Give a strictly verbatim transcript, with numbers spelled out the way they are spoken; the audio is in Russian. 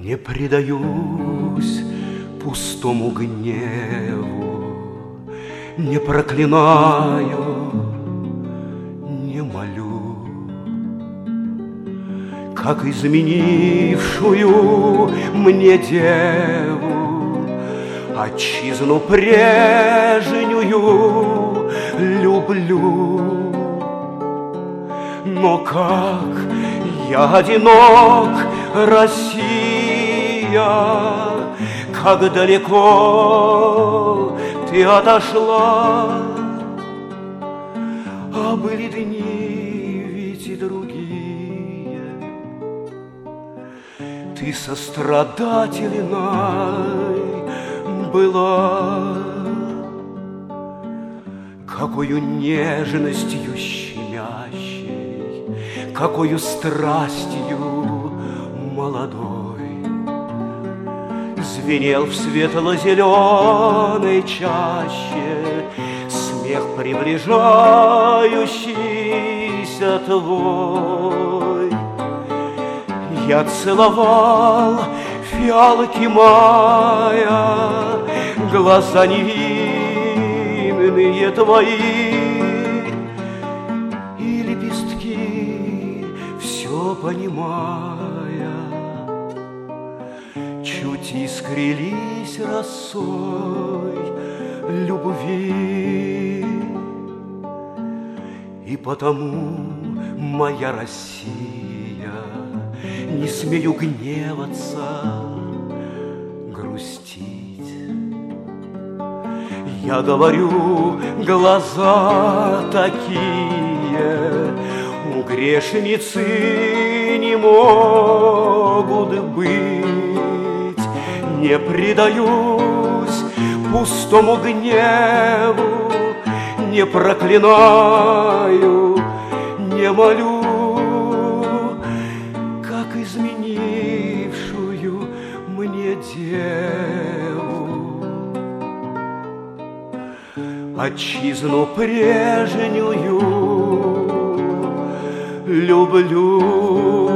Не предаюсь пустому гневу, не проклинаю, не молю, как изменившую мне деву, отчизну прежнюю люблю. Но как я одинок, Россия, как далеко ты отошла. А были дни ведь и другие, ты сострадательной была. Какою нежностью щемящей, какою страстью молодой звенел в светло-зеленой чаще смех приближающийся твой. Я целовал фиалки мая, глаза невинные твои, и лепестки, все понимая, чуть искрились росой любви. И потому, моя Россия, не смею гневаться, грустить. Я говорю, глаза такие у грешницы не могут быть. Не предаюсь пустому гневу, не проклинаю, не молю, как изменившую мне деву, отчизну прежнюю люблю.